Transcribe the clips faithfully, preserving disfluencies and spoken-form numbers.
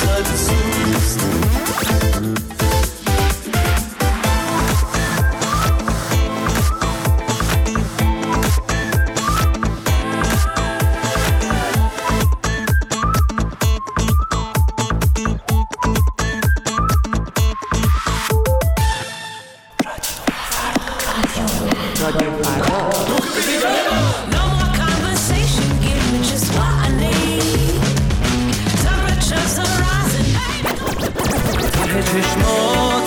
خط سوست. چشمات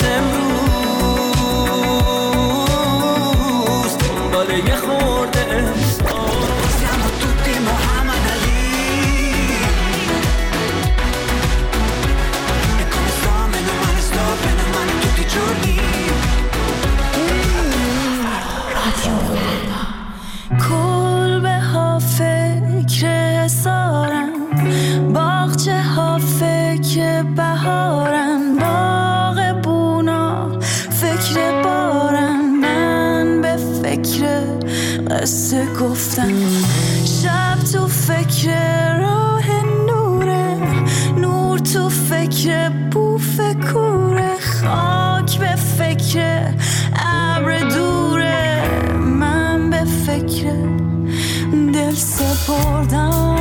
امروز دنبال یه خورده احساس. Siamo tutti Muhammad Ali e come sto, meno male sto, bene o male tutti i giorni. کل به ها فکر حسارم، باغچه ها فکر بهارم، قصه گفتم شب تو فکر راه نوره، نور تو فکر بوف کوره، خاک به فکر ابر دوره، من به فکر دل سپردم.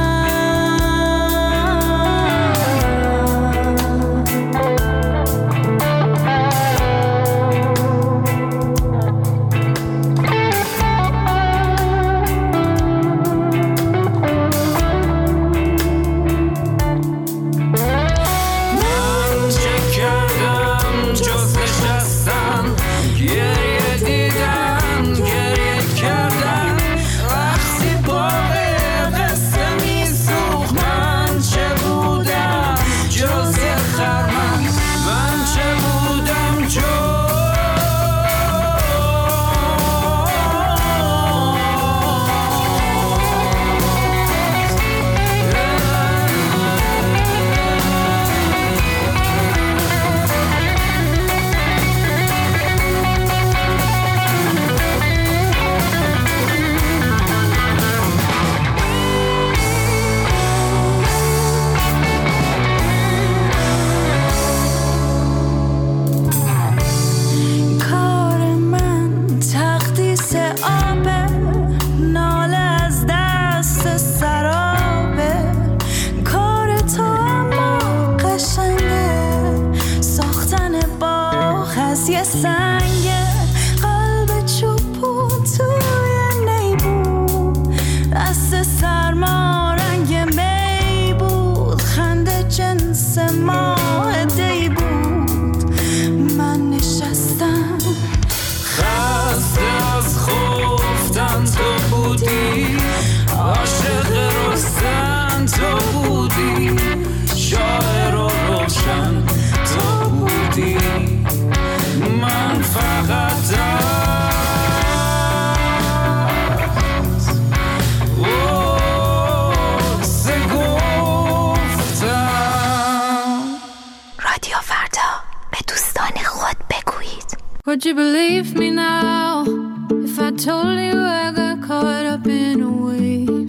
Would you believe me now if I told you I got caught up in a wave?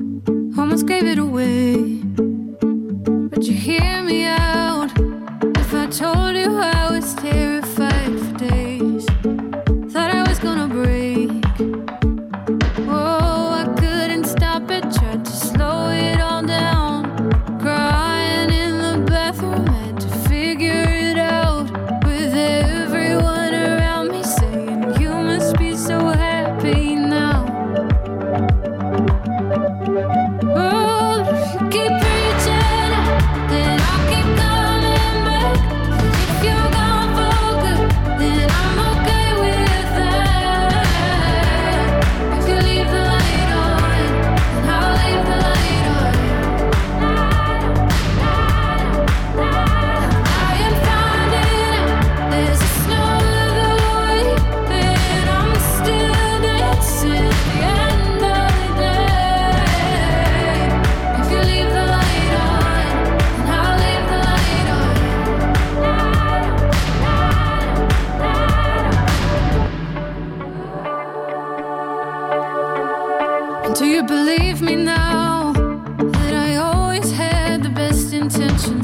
Almost gave it away. But you hear me out if I told you I was terrified for days. Thought I was gonna break. Oh, I couldn't stop it, tried to slow it all down. Crying in the bathroom, had to figure it out with everyone around me saying you must be so happy now. Oh, if you keep preaching, then I'll keep going.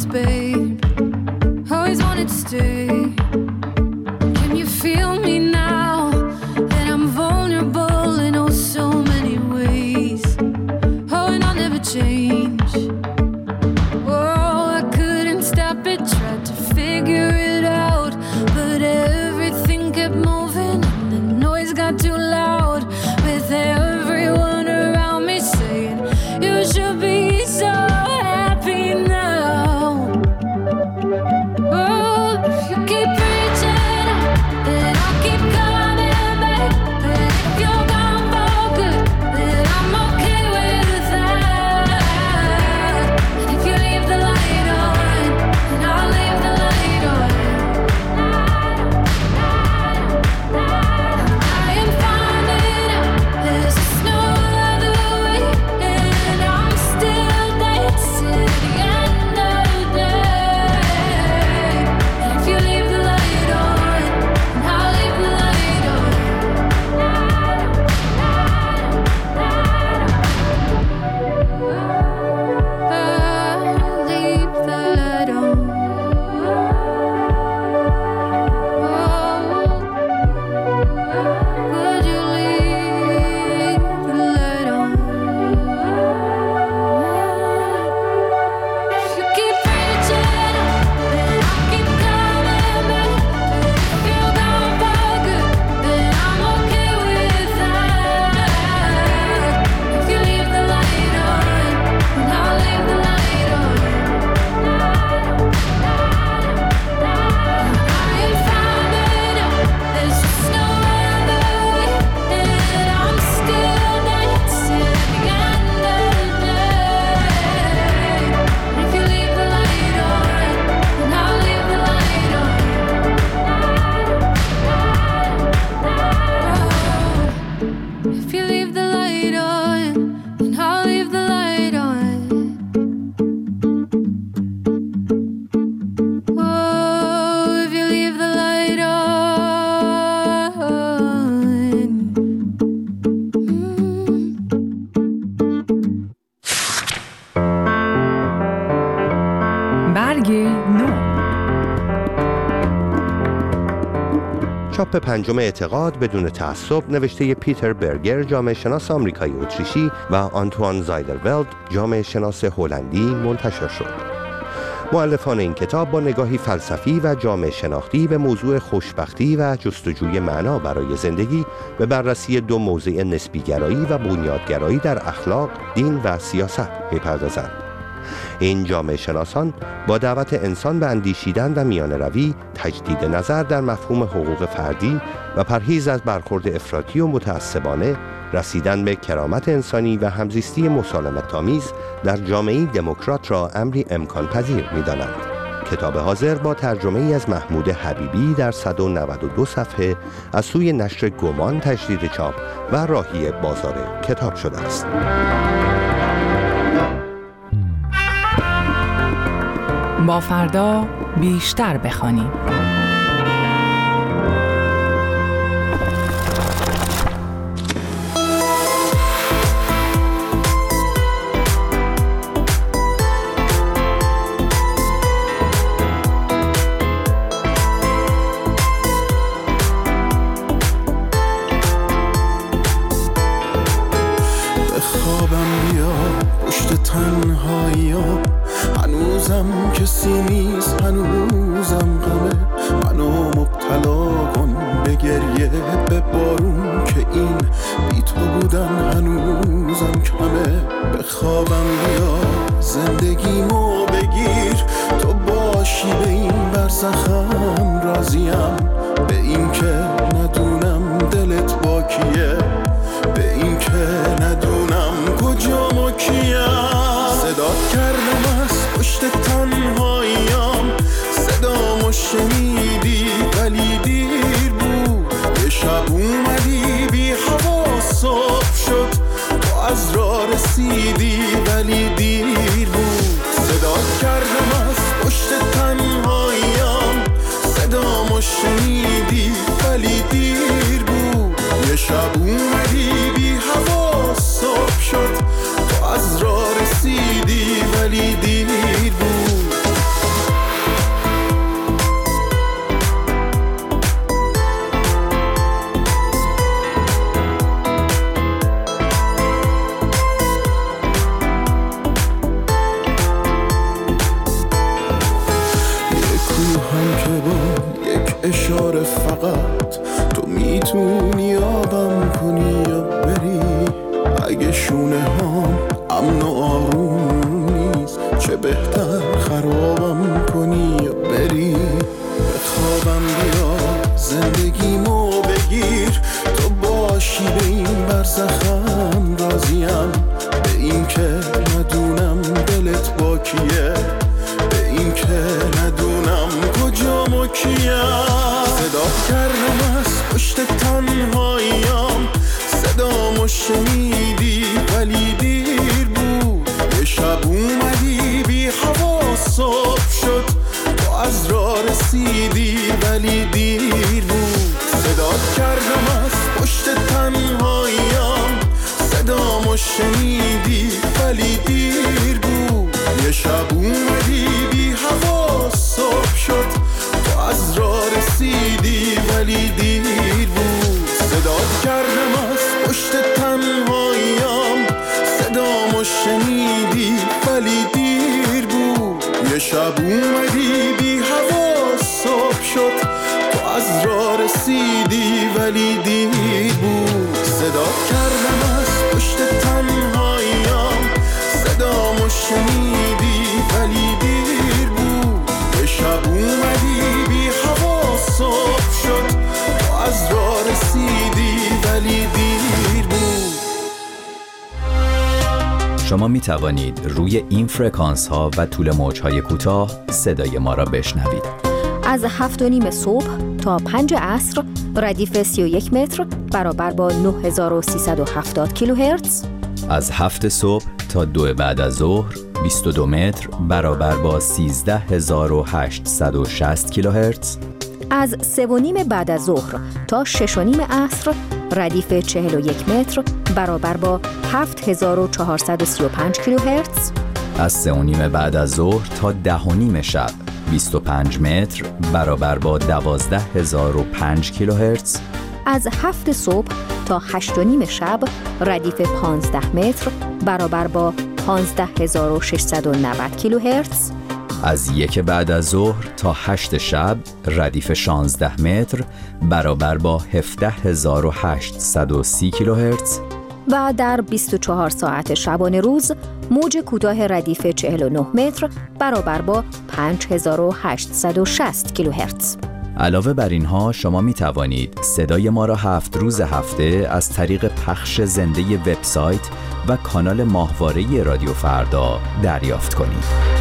babe. Always wanted to stay. Can you feel me now? That I'm vulnerable in oh so many ways. Oh, and I'll never change. Oh, I couldn't stop it, tried to figure it out, but everything kept moving and the noise got too loud. With everyone around me saying you should be so happy now. Oh, you keep reaching out, then I'll keep coming back. But if you're gone for good, then I'm okay with that. And if you leave the light on, then I'll leave the light on. I am finding out there's just no other way, and I'm still dancing at the end of the day. And if you leave the light on, then I'll leave the light on. I'll leave the light on. Would you leave the light on? You keep reaching out, then I'll keep coming back. If you're gone for good, then I'm okay with that. If you leave the light on, then I'll leave the light on. I am finding out there's just no other way, and I'm still dancing at the end of the day. If you leave the light on, then I'll leave the light on. If you leave the light on, then I'll leave the light on. Whoa, if you leave the light on. برگ نو. چاپ پنجم اعتقاد بدون تعصب نوشته پیتر برگر جامعه شناس آمریکایی اتریشی و آنتوان زایدرولد جامعه شناس هلندی منتشر شد. مؤلفان این کتاب با نگاهی فلسفی و جامعه شناختی به موضوع خوشبختی و جستجوی معنا برای زندگی به بررسی دو موضع نسبیگرایی و بنیادگرایی در اخلاق، دین و سیاست می‌پردازند. این جامعه شناسان با دعوت انسان به اندیشیدن و میانه روی، تجدید نظر در مفهوم حقوق فردی و پرهیز از برخورد افراطی و متعصبانه، رسیدن به کرامت انسانی و همزیستی مسالمت‌آمیز در جامعه‌ای دموکرات را امری امکان پذیر می‌دانند. کتاب حاضر با ترجمه ای از محمود حبیبی در صد و نود و دو صفحه از سوی نشر گمان تجدید چاپ و راهی بازار کتاب شده است. با فردا بیشتر بخوانیم. کسی نیست هنوزم غمه منو مبتلا کن به گریه به بارون که این بی تو بودن هنوزم کمه. به خوابم بیا زندگیمو بگیر تو باشی به این برزخم راضیم به این که ندونم دلت با کیه به این که ندونم کجا ما کیم. صدات کردم از پشت تنهاییام صدامو شنیدی ولی دیر بود یه شب اومدی بی هوا صبح شد تو از راه رسیدی ولی دیر بود. صدات کردم از پشت تنهاییام صدامو شنیدی ولی دیر بود یه شب اومدی بی هوا صبح شد تو از راه رسیدی ولی دیر بود. کردم از پشت تنهاییام، صدامو شنیدی ولی دیر بود. یه شب اومدی بی هوا صبح شد، تو از راه رسیدی ولی دیر بود. صدات کردم از پشت تنهاییام، صدامو شنیدی ولی دیر بود. یه شب اومدی بی هوا صبح شد، تو از راه رسیدی ولی دیر بود. صدات کردم از پشت تنهاییام، صدامو شنیدی ولی دیر بود. یه شب اومدی بی هوا صبح شد، تو از راه رسیدی ولی دیر بود. صدات کردم از پشت تنهاییام، صدامو شنیدی ولی دیر بود. یه شب اومدی بی هوا صبح شد، تو از راه رسیدی ولی دیر بود. شما می توانید روی این فرکانس ها و طول موج های کوتاه صدای ما را بشنوید. از هفت و نیم صبح تا پنج عصر ردیف سی و یک متر برابر با نه هزار و سیصد و هفتاد کیلوهرتز. از هفت صبح تا دو بعد از ظهر بیست و دو متر برابر با سیزده هزار و هشتصد و شصت کیلوهرتز. از سه و نیم بعد از ظهر تا شش و نیم عصر ردیف چهل و یک متر برابر با هفت هزار و چهارصد و سی و پنج کیلوهرتز. از سه و نیم بعد از ظهر تا ده و نیم شب بیست و پنج متر برابر با دوازده هزار و پنج کیلوهرتز. از هفت صبح تا هشت و نیم شب ردیف پانزده متر برابر با پانزده هزار و ششصد و نود کیلوهرتز. از یک بعد از ظهر تا هشت شب ردیف شانزده متر برابر با هفده هزار و هشتصد و سی کیلوهرتز. و در بیست و چهار ساعت شبانه روز موج کوتاه ردیف چهل و نه متر برابر با پنج هزار و هشتصد و شصت کیلوهرتز. علاوه بر اینها شما می توانید صدای ما را هفت روز هفته از طریق پخش زنده وبسایت و کانال ماهواره رادیو فردا دریافت کنید.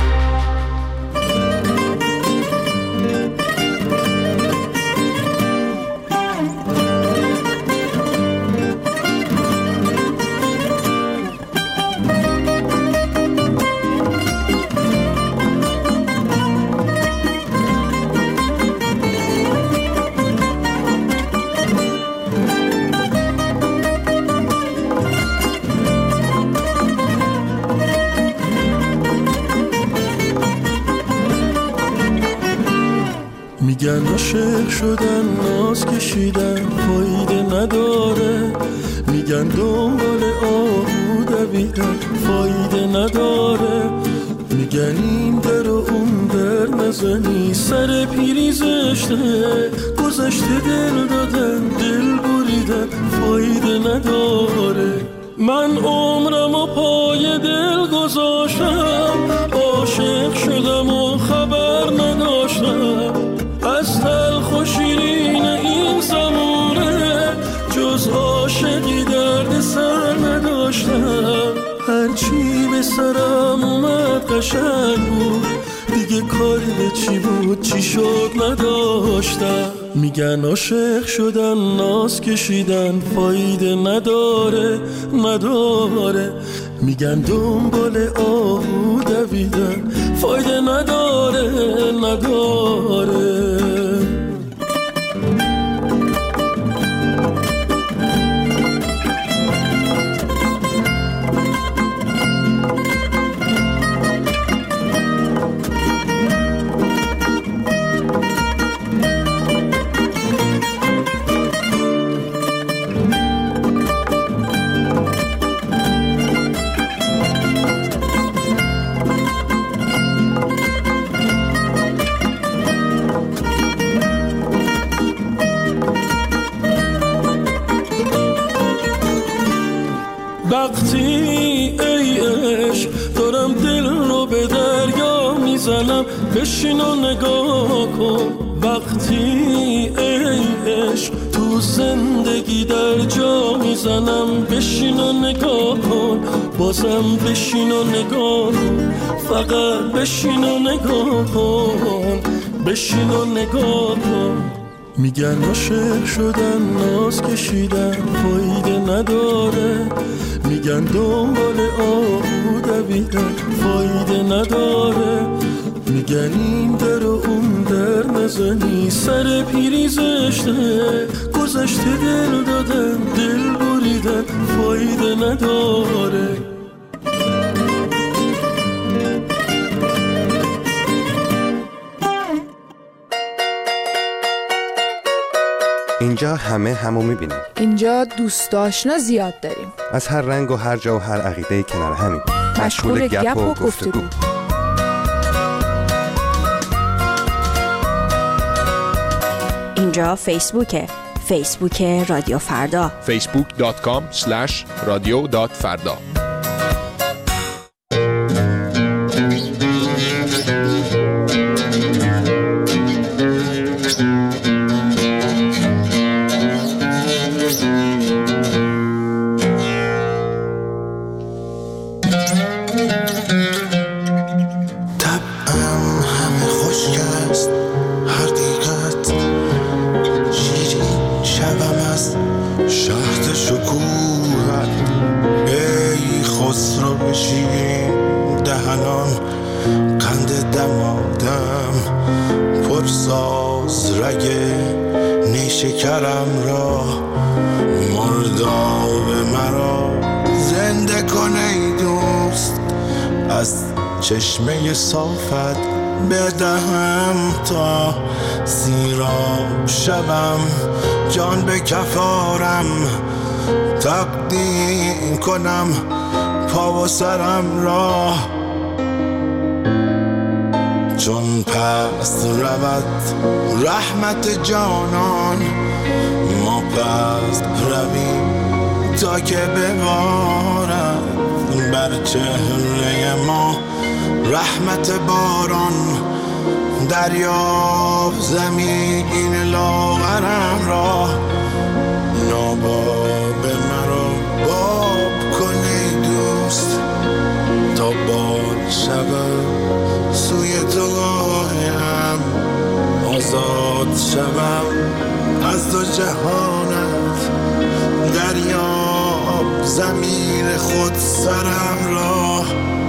میگن عاشق شدن ناز کشیدن فایده نداره، میگن دنبال آهو دویدن فایده نداره، میگن این در و اون در نزنی سر پیری زشته، گذشته دل دادن دل بریدن فایده نداره. من عمرم و پای دل گذاشتم، عاشق شدم و خبر نداشتم از تلخ و شیرین این زمونه، جز عاشقی درد سر نداشتم. هرچی به سرم اومد قشنگ بود، دیگه کاری به چی بود چی شد نداشتم. میگن عاشق شدن ناز کشیدن فایده نداره نداره، میگن دنبال آهو دویدن فایده نداره نداره. وقتی ای عشق دارم دل رو به دریا میزنم، بشین و نگاه کن. وقتی ای عشق تو زندگی در جا میزنم، بشین و نگاه کن. بازم بشین و نگاه کن، فقط بشین و نگاه کن، بشین و نگاه کن. میگن عاشق شدن ناز کشیدن فایده نداره، میگن دنبال آهو دویدن فایده نداره، میگن این در و اون در نزنی سر پیری زشته، گذشته دل دادن دل بریدن فایده نداره. اینجا همه همو میبینیم. اینجا دوست آشنا زیاد داریم. از هر رنگ و هر جا و هر عقیده کنار همین. مشغول گپ و گفتگو. اینجا فیسبوکه. فیسبوک رادیو فردا. فیسبوک دات کام اسلش رادیو دات فردا. شکرم را مرداب مرا زنده کن ای دوست، از چشمه صافت بدهم تا سیراب شبم، جان به کفارم تقدیم کنم پا و سرم را، چون پس رود رحمت جانان ما پس رویم تا که ببارد بر چهره ما رحمت باران، دریاب زمین لاغرم را، ناباب مرا باب کن ای دوست تا بال شود سوی تو گاهم، آزاد شوم از دو جهانت، دریاب زمین خود سرم را.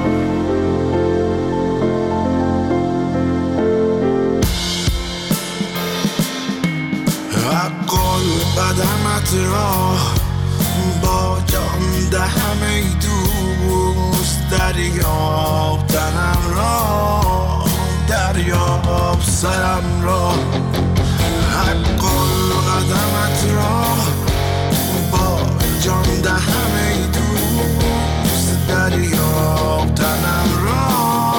حق قدمت را با جان دهم ای دوست، دریاب تنم را دریاب سرم را، حق قدمت را با جان دهم ای دوست، دریاب تنم را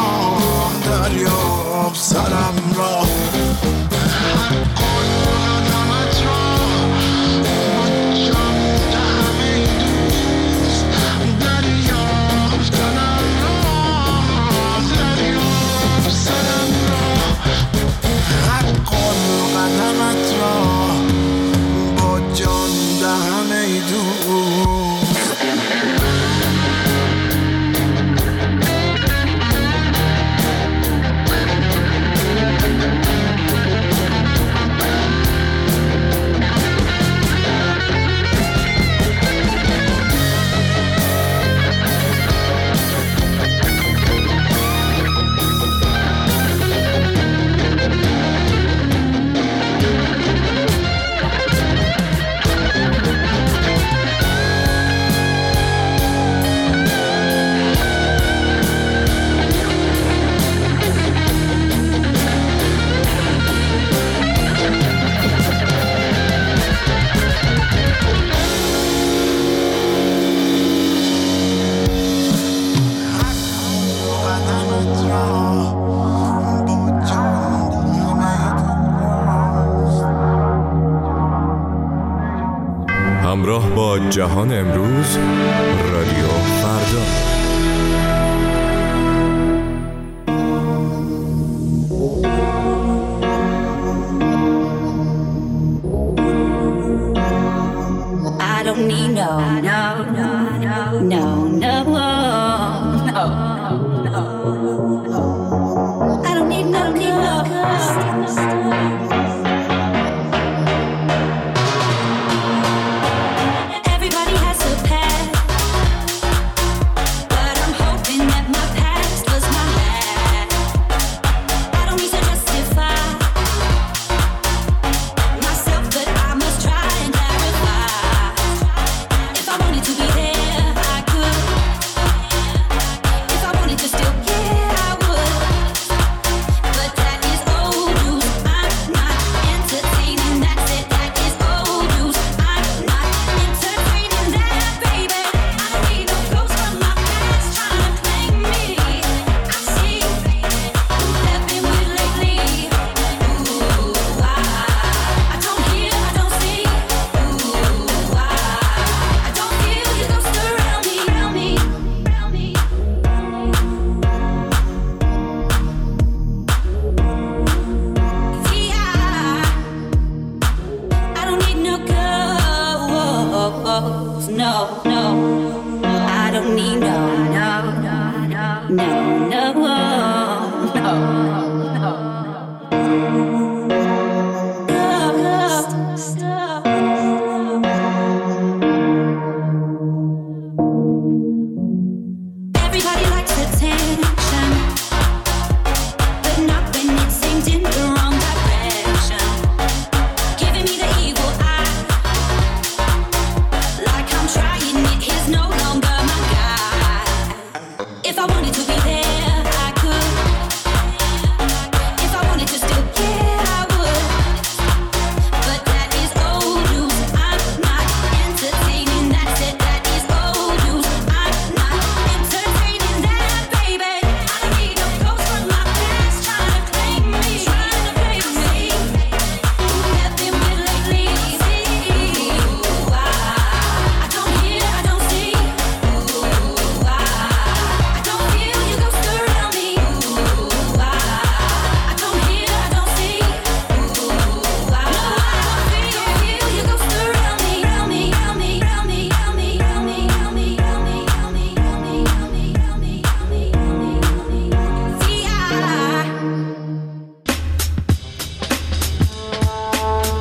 دریاب سرم را، حق قدمت را با جان دهم ای دوست، دریاب تنم را دریاب سرم را، حق قدمت را با جان دهم ای دوست. همراه با جهان امروز رادیو فردا. I don't need no, no, no, no, no, no, no, no. I don't need no, need no.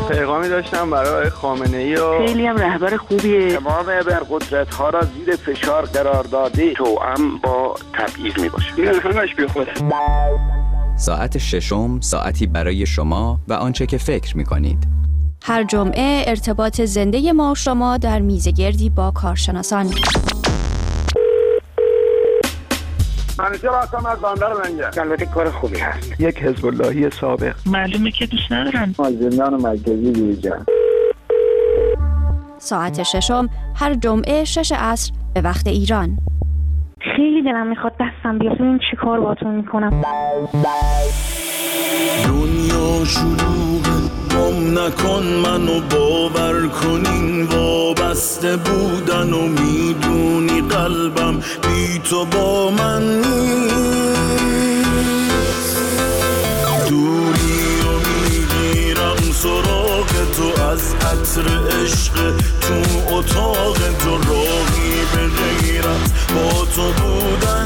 پیغامی داشتم برای خامنه‌ای و خیلی هم رهبر خوبیه. تمام ابرقدرت ها را زیر فشار قرار داده، توأم با تبعیض میباشه. این همش بی خوده. ساعت ششم ساعتی برای شما و آنچه که فکر می‌کنید. هر جمعه ارتباط زنده ما و شما در میزگردی با کارشناسان. منیجر هستم از بندر منجر. البته کار خوبی هست. یک حزب اللهی سابق. معلومه که دوست ندارن. از زندان مرکزی بیرون. ساعت ششم هر جمعه شش عصر به وقت ایران. خیلی دلم میخواد دستم بیاد ببین چی کار باهاتون میکنم. دنیا شلوغه، گم نکن منو، باور کنین وابسته بودن و میدونی قلبم بی تو با من نیست. دوری رو میگیرم سراغ تو، از عطر عشق تو اتاق تو، راهی به غیرت با تو بودن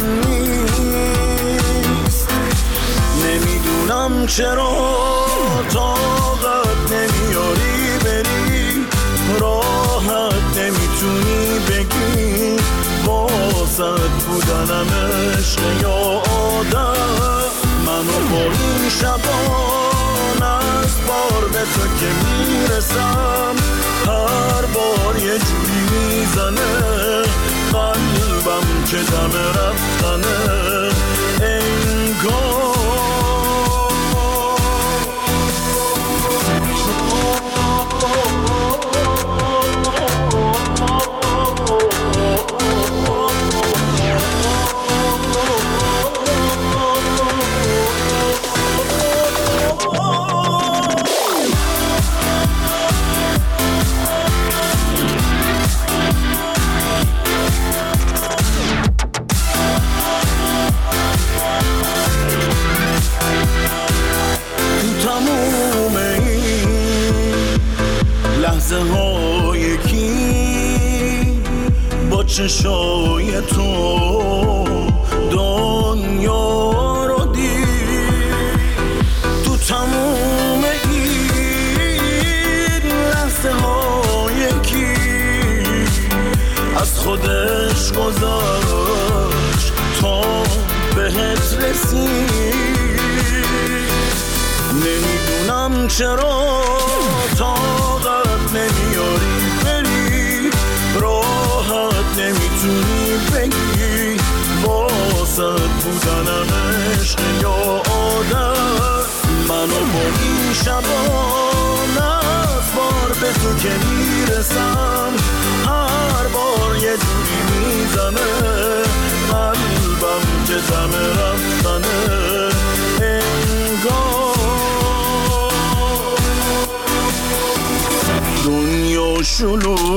نیست. نمیدونم چرا طاقت نمیاری بری، راحت نمیتونی بگی واسط بودنم عشق یا آدم. منو با این شبان از بار به تو که میرسم، هر بار یه جوری میزنه قلبم که دم رفتنه انگار. لحظه های کی با چشای تو دنیا رو دید، تو تموم این لحظه های کی از خودش گذاشت تا بهت رسید. نمیدونم چرا طاقت نمیاری بری، راحت نمیتونی بگی واسط بودنم عشق یا آدم. منو با این شبان از بار به تو که میرسم، هر بار یه جوری میزنه قلبم که دم رفتنه انگار. دنیا شلوغ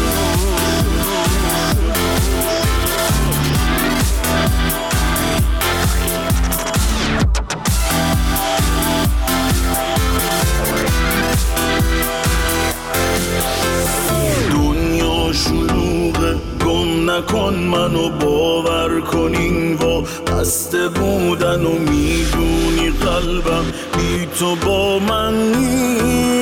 دنیا شلوغه، گم نکن منو، باور کنین وا بسته بودن و میدونی قلبم بی تو با من نیست.